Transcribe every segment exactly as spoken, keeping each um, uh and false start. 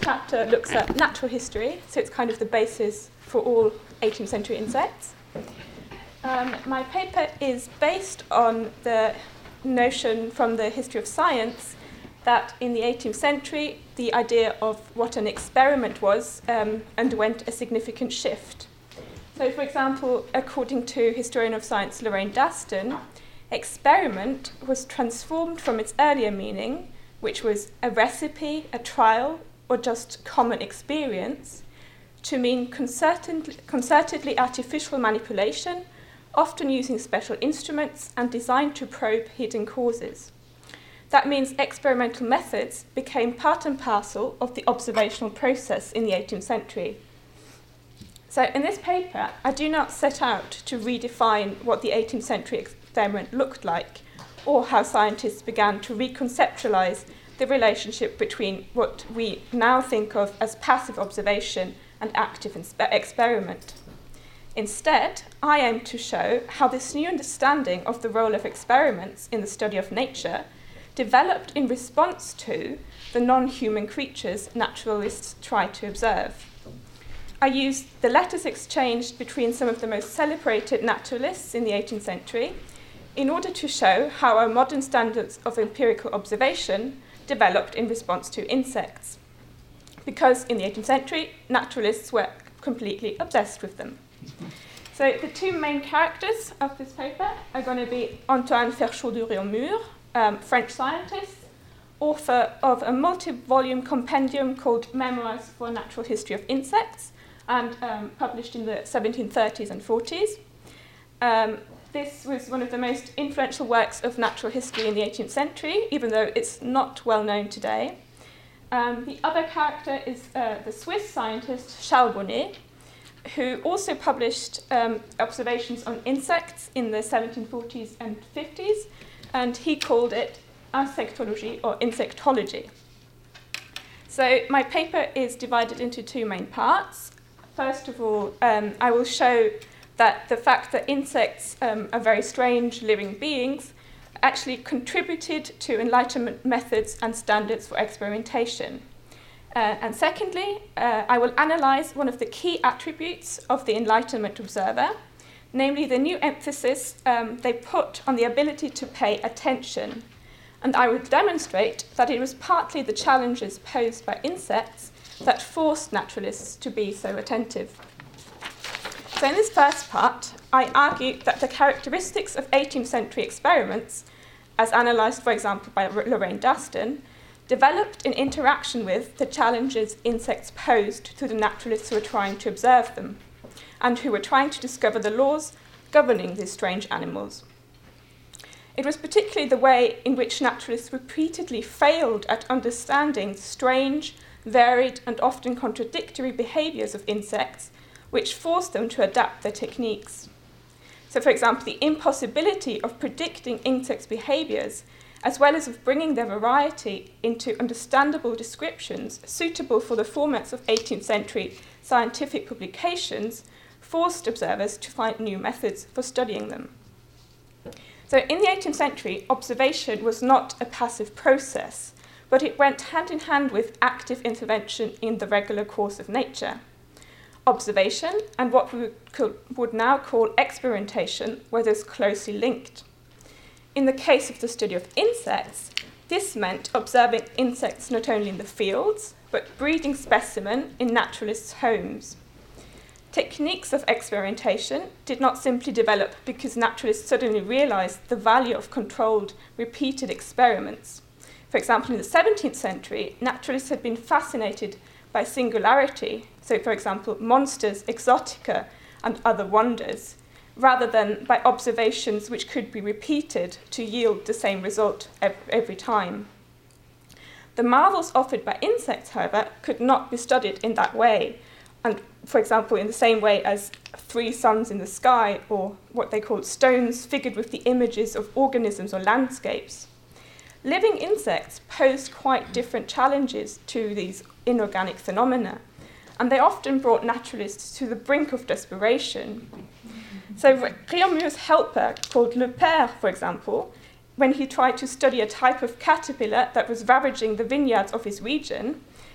chapter looks at natural history, so it's kind of the basis for all eighteenth century insects. Um, my paper is based on the notion from the history of science that in the eighteenth century, the idea of what an experiment was um, underwent a significant shift. So, for example, according to historian of science Lorraine Daston, experiment was transformed from its earlier meaning, which was a recipe, a trial, or just common experience, to mean concertedly, concertedly artificial manipulation, often using special instruments and designed to probe hidden causes. That means experimental methods became part and parcel of the observational process in the eighteenth century. So in this paper, I do not set out to redefine what the eighteenth century experiment looked like, or how scientists began to reconceptualize the relationship between what we now think of as passive observation and active inspe- experiment. Instead, I aim to show how this new understanding of the role of experiments in the study of nature developed in response to the non-human creatures naturalists try to observe. I used the letters exchanged between some of the most celebrated naturalists in the eighteenth century in order to show how our modern standards of empirical observation developed in response to insects. Because in the eighteenth century, naturalists were completely obsessed with them. So the two main characters of this paper are going to be Antoine Ferchaud de Réaumur, um, French scientist, author of a multi-volume compendium called Memoirs for a Natural History of Insects, and um, published in the seventeen thirties and forties. Um, this was one of the most influential works of natural history in the eighteenth century, even though it's not well known today. Um, the other character is uh, the Swiss scientist Charles Bonnet, who also published um, observations on insects in the seventeen forties and fifties, and he called it insectology or insectology. So my paper is divided into two main parts. First of all, um, I will show that the fact that insects um, are very strange living beings actually contributed to Enlightenment methods and standards for experimentation. Uh, and secondly, uh, I will analyze one of the key attributes of the Enlightenment observer, namely the new emphasis um, they put on the ability to pay attention. And I will demonstrate that it was partly the challenges posed by insects that forced naturalists to be so attentive. So in this first part, I argue that the characteristics of eighteenth century experiments, as analysed, for example, by Lorraine Daston, developed in interaction with the challenges insects posed to the naturalists who were trying to observe them, and who were trying to discover the laws governing these strange animals. It was particularly the way in which naturalists repeatedly failed at understanding strange, varied, and often contradictory behaviours of insects, which forced them to adapt their techniques. So, for example, the impossibility of predicting insects' behaviours, as well as of bringing their variety into understandable descriptions suitable for the formats of eighteenth century scientific publications, forced observers to find new methods for studying them. So in the eighteenth century, observation was not a passive process, but it went hand in hand with active intervention in the regular course of nature. Observation and what we would now call experimentation were thus closely linked. In the case of the study of insects, this meant observing insects not only in the fields, but breeding specimens in naturalists' homes. Techniques of experimentation did not simply develop because naturalists suddenly realized the value of controlled, repeated experiments. For example, in the seventeenth century, naturalists had been fascinated by singularity, so for example, monsters, exotica, and other wonders, rather than by observations which could be repeated to yield the same result every time. The marvels offered by insects, however, could not be studied in that way, and for example, in the same way as three suns in the sky, or what they called stones figured with the images of organisms or landscapes. Living insects posed quite different challenges to these inorganic phenomena, and they often brought naturalists to the brink of desperation. So Réaumur's helper, called Le Père, for example, when he tried to study a type of caterpillar that was ravaging the vineyards of his region,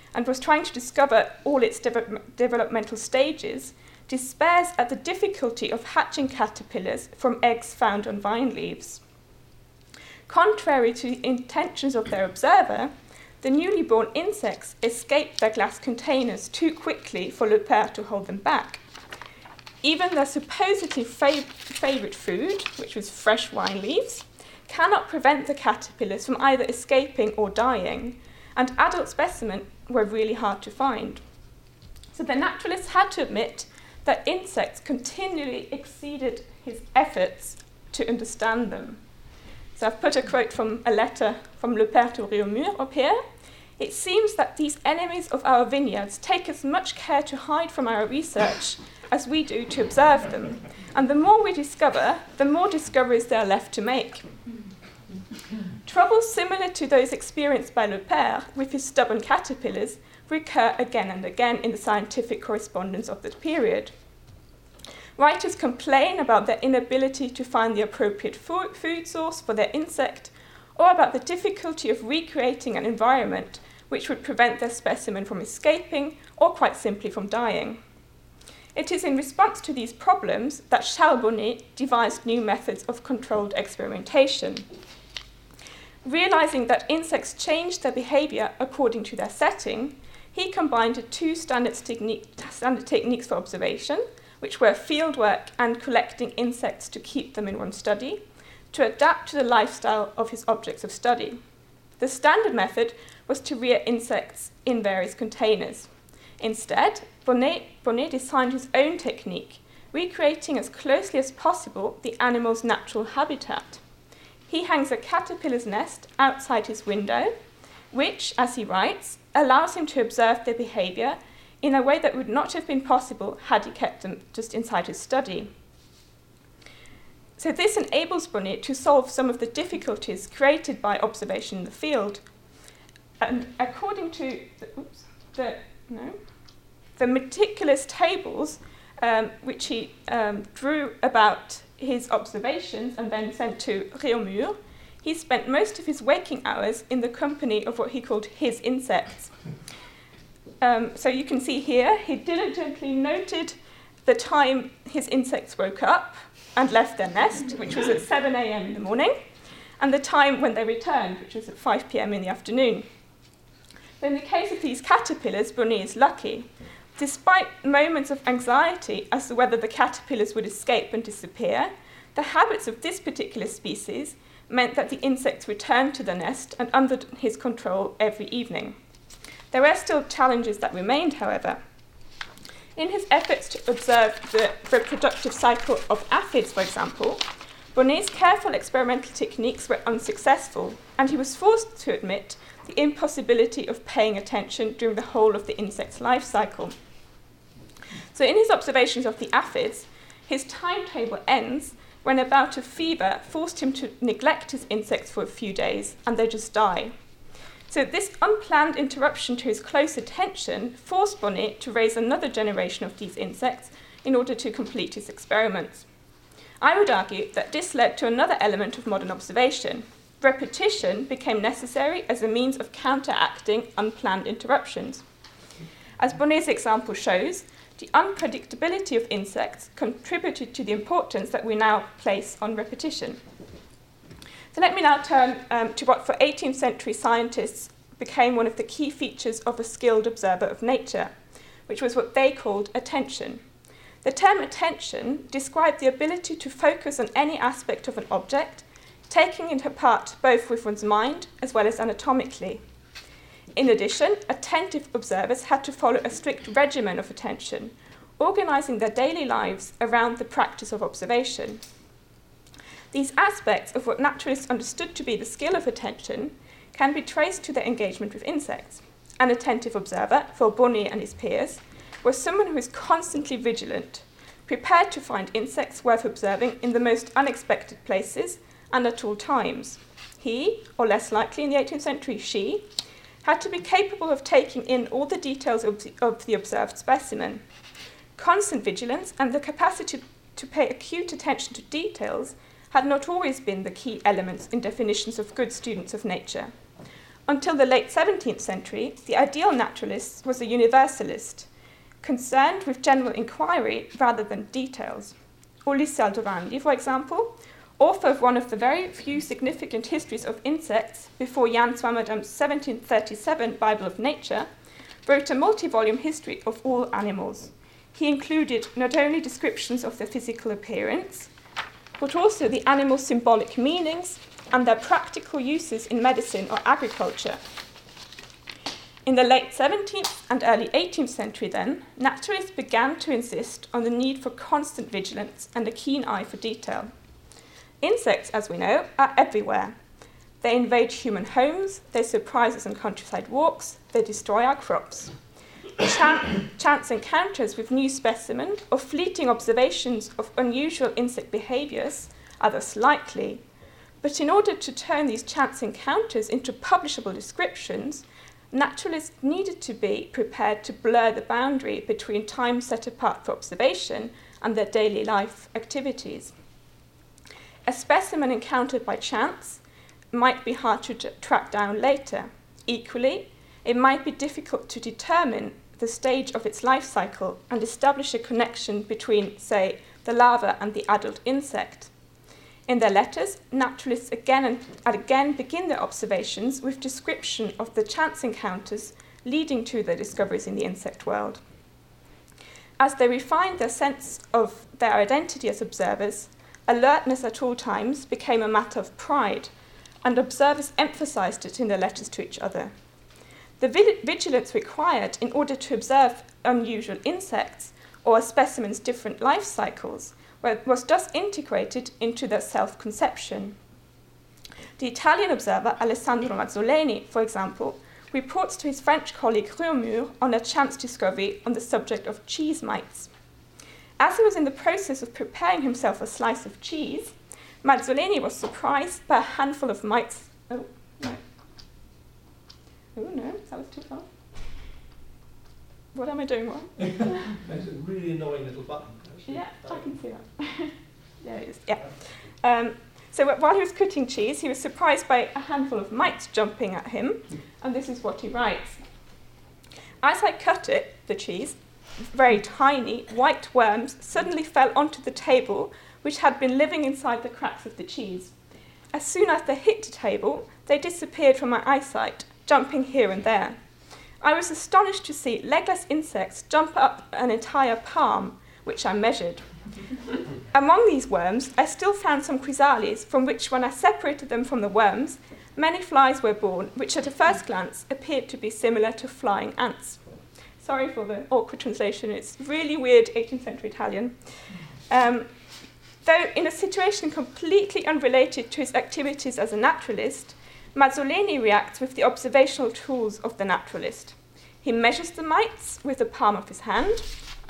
and was trying to discover all its de- developmental stages, despairs at the difficulty of hatching caterpillars from eggs found on vine leaves. Contrary to the intentions of their observer, the newly born insects escape their glass containers too quickly for Le Père to hold them back. Even their supposedly fav- favourite food, which was fresh vine leaves, cannot prevent the caterpillars from either escaping or dying, and adult specimens were really hard to find. So the naturalist had to admit that insects continually exceeded his efforts to understand them. So I've put a quote from a letter from Le Père to Réaumur up here. It seems that these enemies of our vineyards take as much care to hide from our research as we do to observe them. And the more we discover, the more discoveries there are left to make. Troubles similar to those experienced by Le Père with his stubborn caterpillars recur again and again in the scientific correspondence of the period. Writers complain about their inability to find the appropriate fo- food source for their insect, or about the difficulty of recreating an environment which would prevent their specimen from escaping or quite simply from dying. It is in response to these problems that Charles Bonnet devised new methods of controlled experimentation. Realizing that insects change their behavior according to their setting, he combined two standard, technique, standard techniques for observation, which were fieldwork and collecting insects to keep them in one's study, to adapt to the lifestyle of his objects of study. The standard method was to rear insects in various containers. Instead, Bonnet, Bonnet designed his own technique, recreating as closely as possible the animal's natural habitat. He hangs a caterpillar's nest outside his window, which, as he writes, allows him to observe their behavior in a way that would not have been possible had he kept them just inside his study. So this enables Bonnet to solve some of the difficulties created by observation in the field. And according to the, oops, the, no, the meticulous tables um, which he um, drew about his observations and then sent to Réaumur, he spent most of his waking hours in the company of what he called his insects. Um, so you can see here, he diligently noted the time his insects woke up and left their nest, which was at seven a.m. in the morning, and the time when they returned, which was at five p.m. in the afternoon. But in the case of these caterpillars, Bonnet is lucky. Despite moments of anxiety as to whether the caterpillars would escape and disappear, the habits of this particular species meant that the insects returned to the nest and under his control every evening. There were still challenges that remained, however. In his efforts to observe the reproductive cycle of aphids, for example, Bonnet's careful experimental techniques were unsuccessful, and he was forced to admit the impossibility of paying attention during the whole of the insect's life cycle. So in his observations of the aphids, his timetable ends when a bout of fever forced him to neglect his insects for a few days, and they just die. So this unplanned interruption to his close attention forced Bonnet to raise another generation of these insects in order to complete his experiments. I would argue that this led to another element of modern observation. Repetition became necessary as a means of counteracting unplanned interruptions. As Bonnet's example shows, the unpredictability of insects contributed to the importance that we now place on repetition. So let me now turn um, to what for eighteenth century scientists became one of the key features of a skilled observer of nature, which was what they called attention. The term attention described the ability to focus on any aspect of an object, taking it apart both with one's mind as well as anatomically. In addition, attentive observers had to follow a strict regimen of attention, organising their daily lives around the practice of observation. These aspects of what naturalists understood to be the skill of attention can be traced to their engagement with insects. An attentive observer, for Bonnet and his peers, was someone who is constantly vigilant, prepared to find insects worth observing in the most unexpected places and at all times. He, or less likely in the eighteenth century, she, had to be capable of taking in all the details of the, of the observed specimen. Constant vigilance and the capacity to pay acute attention to details had not always been the key elements in definitions of good students of nature. until the late seventeenth century, the ideal naturalist was a universalist, concerned with general inquiry rather than details. Ulisse Aldrovandi, for example, author of one of the very few significant histories of insects before Jan Swammerdam's seventeen thirty-seven Bible of Nature, wrote a multi-volume history of all animals. He included not only descriptions of their physical appearance, but also the animals' symbolic meanings and their practical uses in medicine or agriculture. In the late seventeenth and early eighteenth century, then, naturalists began to insist on the need for constant vigilance and a keen eye for detail. Insects, as we know, are everywhere. They invade human homes, they surprise us on countryside walks, they destroy our crops. Chan- chance encounters with new specimens or fleeting observations of unusual insect behaviours are thus likely. But in order to turn these chance encounters into publishable descriptions, naturalists needed to be prepared to blur the boundary between time set apart for observation and their daily life activities. A specimen encountered by chance might be hard to t- track down later. Equally, it might be difficult to determine the stage of its life cycle and establish a connection between, say, the larva and the adult insect. In their letters, naturalists again and again begin their observations with description of the chance encounters leading to their discoveries in the insect world. As they refined their sense of their identity as observers, alertness at all times became a matter of pride, and observers emphasized it in their letters to each other. The vigilance required in order to observe unusual insects or a specimen's different life cycles was thus integrated into their self-conception. The Italian observer Alessandro Mazzoleni, for example, reports to his French colleague Réaumur on a chance discovery on the subject of cheese mites. As he was in the process of preparing himself a slice of cheese, Mazzoleni was surprised by a handful of mites. Oh, no. Oh, no, that was too far. What am I doing wrong? There's a really annoying little button. Actually. Yeah, I can see that. There it is, yeah. Um, so while he was cutting cheese, he was surprised by a handful of mites jumping at him, and this is what he writes. As I cut it, the cheese, very tiny, white worms suddenly fell onto the table, which had been living inside the cracks of the cheese. As soon as they hit the table, they disappeared from my eyesight, jumping here and there. I was astonished to see legless insects jump up an entire palm, which I measured. Among these worms, I still found some chrysales, from which, when I separated them from the worms, many flies were born, which at a first glance appeared to be similar to flying ants. Sorry for the awkward translation, it's really weird eighteenth century Italian. Um, though in a situation completely unrelated to his activities as a naturalist, Mazzoleni reacts with the observational tools of the naturalist. He measures the mites with the palm of his hand.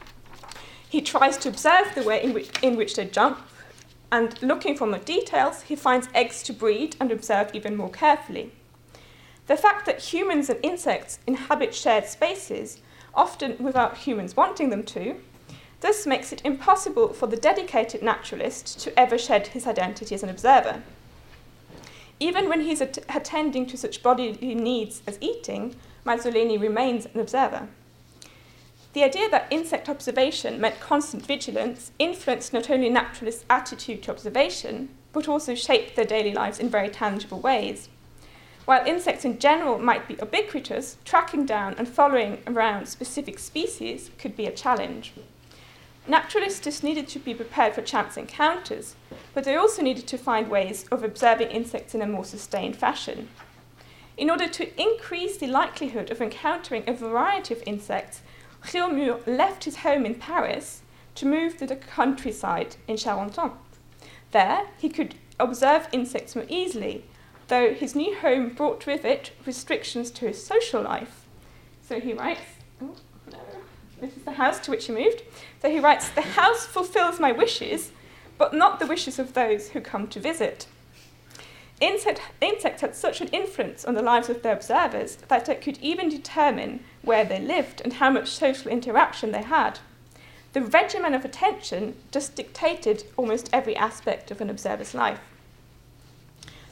He tries to observe the way in which, in which they jump, and looking for more details, he finds eggs to breed and observe even more carefully. The fact that humans and insects inhabit shared spaces, often without humans wanting them to, thus makes it impossible for the dedicated naturalist to ever shed his identity as an observer. Even when he's at- attending to such bodily needs as eating, Mazzoleni remains an observer. The idea that insect observation meant constant vigilance influenced not only naturalists' attitude to observation, but also shaped their daily lives in very tangible ways. While insects in general might be ubiquitous, tracking down and following around specific species could be a challenge. Naturalists just needed to be prepared for chance encounters, but they also needed to find ways of observing insects in a more sustained fashion. In order to increase the likelihood of encountering a variety of insects, Réaumur left his home in Paris to move to the countryside in Charenton. There, he could observe insects more easily, though his new home brought with it restrictions to his social life. So he writes, oh, no, this is the house to which he moved. So he writes, "The house fulfills my wishes, but not the wishes of those who come to visit." Insect, insects had such an influence on the lives of their observers that they could even determine where they lived and how much social interaction they had. The regimen of attention just dictated almost every aspect of an observer's life.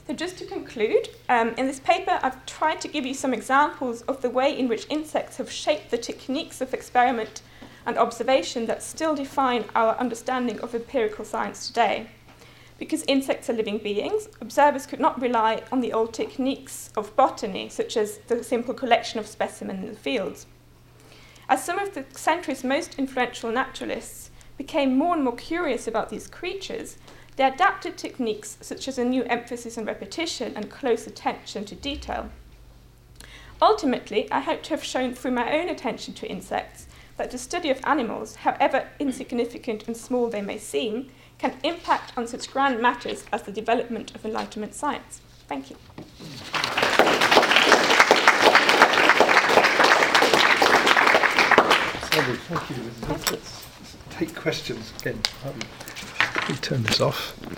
So just to conclude, um, in this paper I've tried to give you some examples of the way in which insects have shaped the techniques of experiment and observation that still define our understanding of empirical science today. Because insects are living beings, observers could not rely on the old techniques of botany, such as the simple collection of specimens in the fields. As some of the century's most influential naturalists became more and more curious about these creatures, they adapted techniques such as a new emphasis on repetition and close attention to detail. Ultimately, I hope to have shown through my own attention to insects that the study of animals, however insignificant and small they may seem, can impact on such grand matters as the development of Enlightenment science. Thank you. Thank you. Let's take questions again. Let me turn this off.